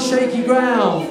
shaky ground.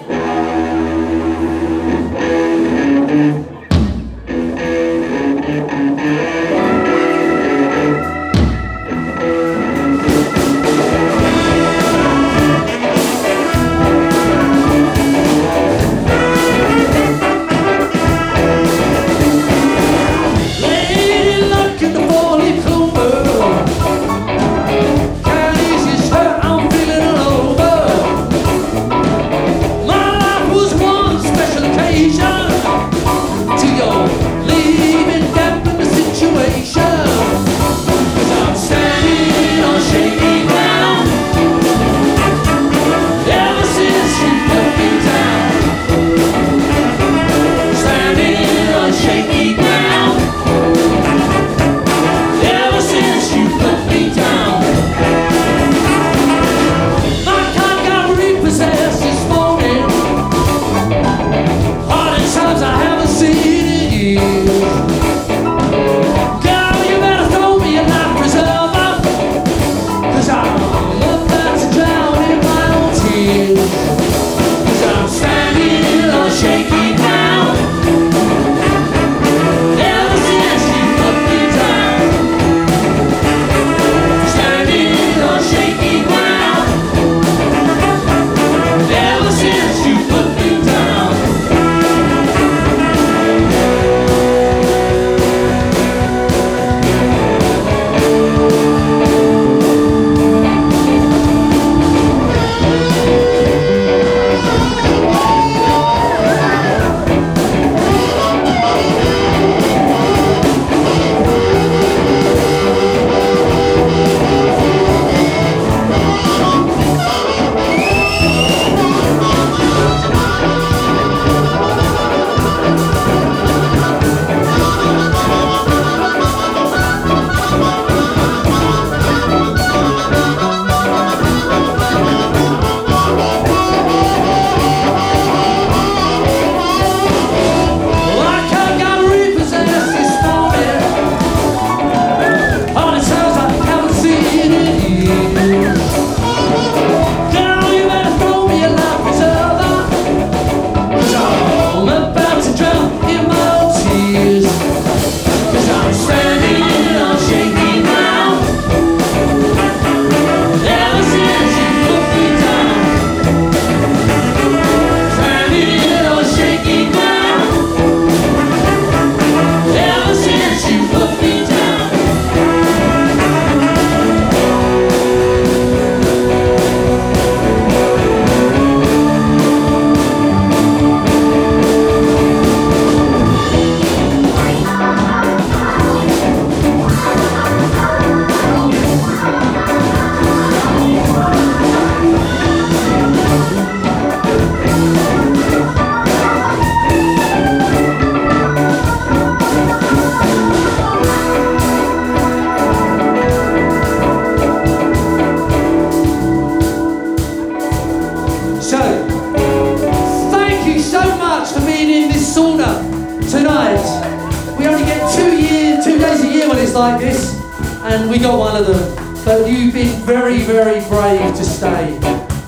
Like this, and we got one of them, but you've been very, very brave to stay.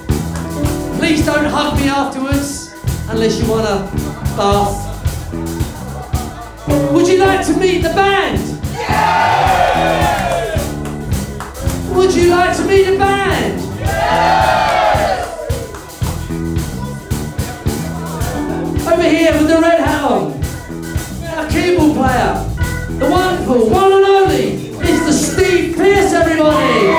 Please don't hug me afterwards unless you want a bath. Would you like to meet the band? Yes! Would you like to meet the band? Yes! Over here with the red hat on, our keyboard player, the wonderful, one and only, Mr. Steve Pearce, everybody!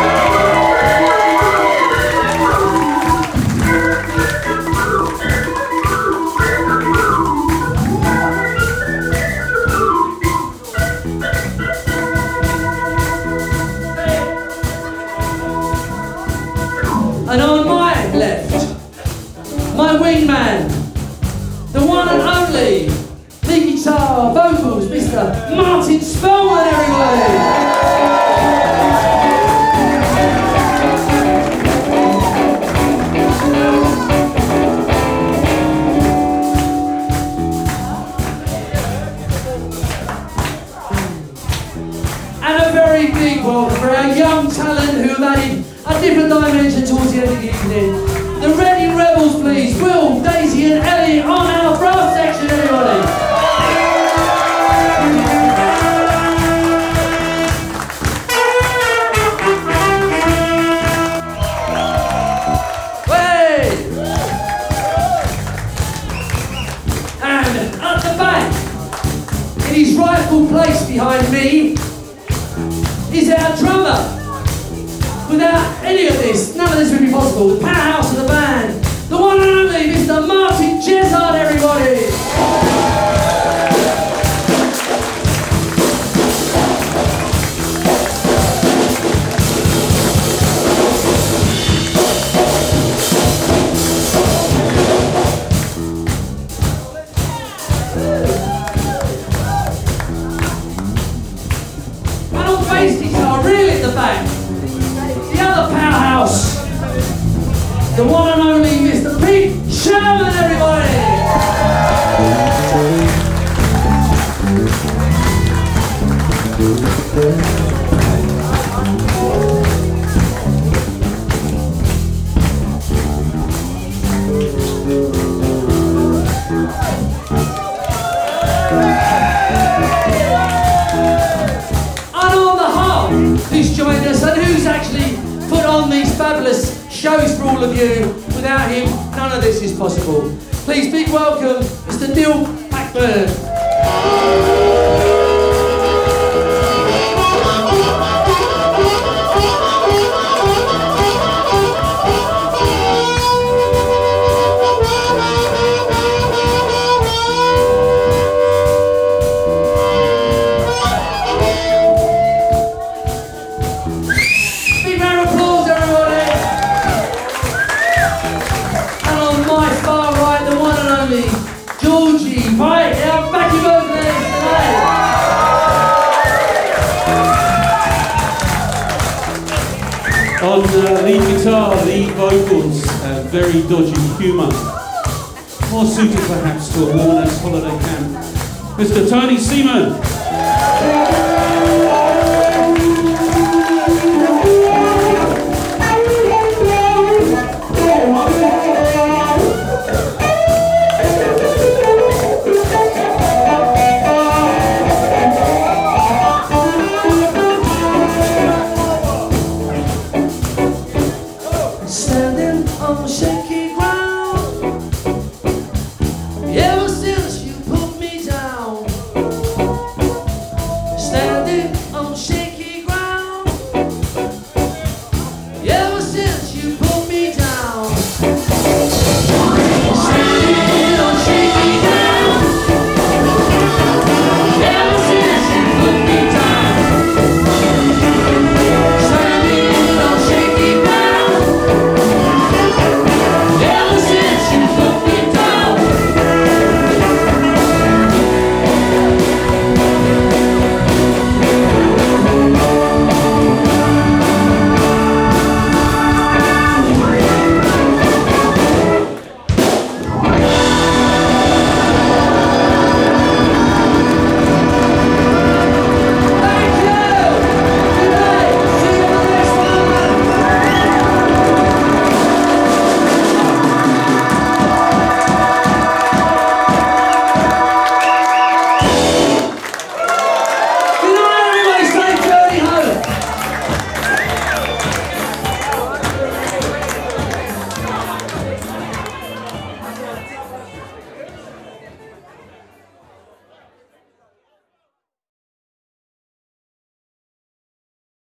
And on my left, my wingman, the one and only, lead guitar, vocals, Mr. Martin Spellman, everybody! And a very big welcome for our young talent who have added a different dimension towards the end of the evening. The Reading Rebels. Georgie on our brass section, everybody. At the back, in his rightful place behind me, is our drummer. Without any of this, none of this would be possible. The powerhouse of the band, the one and only Mr. Martin Jezard, everybody. Bass guitar, really at the back. The other powerhouse, the one and only Mr. Pete Sherman, everybody! Who's joined us and who's actually put on these fabulous shows for all of you. Without him, none of this is possible. Please big welcome Mr. Neil Blackburn. Georgie, right, our backing vocalist tonight. On lead guitar, lead vocals, very dodgy humour. More suited perhaps to a Warner's holiday camp. Mr. Tony Seaman.